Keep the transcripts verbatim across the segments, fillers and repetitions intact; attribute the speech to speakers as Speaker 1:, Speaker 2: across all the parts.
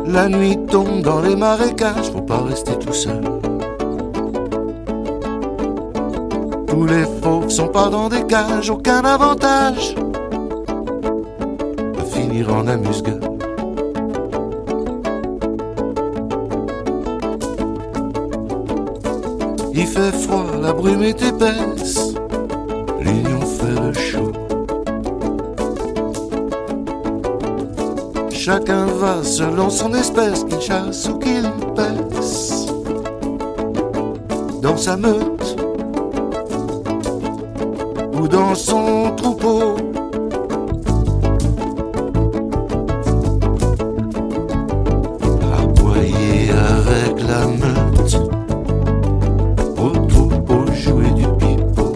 Speaker 1: La nuit tombe dans les marécages, faut pas rester tout seul. Tous les fauves sont pas dans des cages, aucun avantage de finir en amuse-gueule. Il fait froid, la brume est épaisse, l'union fait le chaud. Chacun va selon son espèce, qu'il chasse ou qu'il pèse. Dans sa meute ou dans son troupeau. Aboyer avec la meute, au troupeau jouer du pipeau.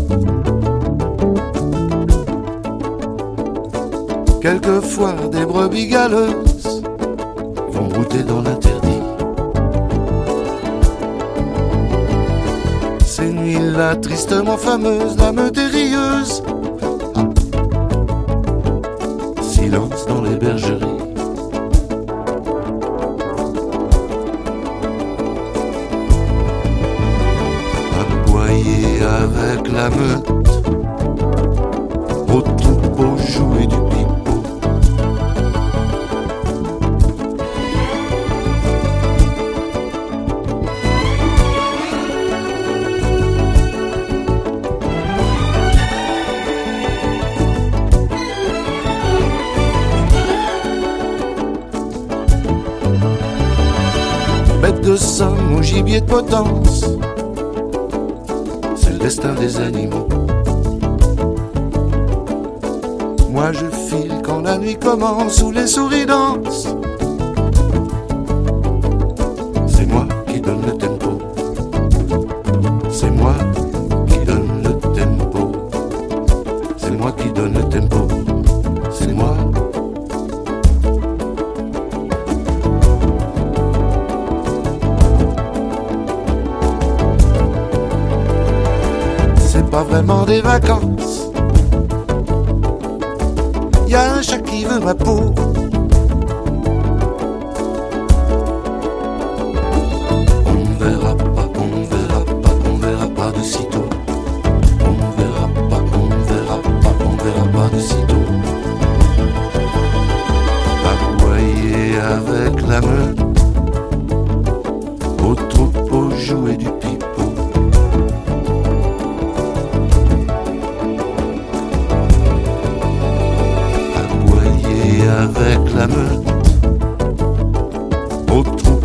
Speaker 1: Quelquefois des brebis galeuses vont brouter dans l'interdit. Ces nuits-là tristement fameuses, la meute est rieuse. Ah. Silence dans les bergeries. Aboyer avec la meute, au troupeau jouer du pipeau. Bête de somme ou gibier de potence, c'est le destin des animaux. Moi je file quand la nuit commence, où les souris dansent. C'est moi qui donne le tempo. C'est moi qui donne le tempo. C'est moi qui donne le tempo. C'est moi. Pas vraiment des vacances. Y a un chat qui veut ma peau. On verra pas, on verra pas, on verra pas de sitôt. On verra pas, on verra pas, on verra pas de sitôt. Aboyer avec la meute, au troupeau jouer du pipeau. Avec la meute, au trou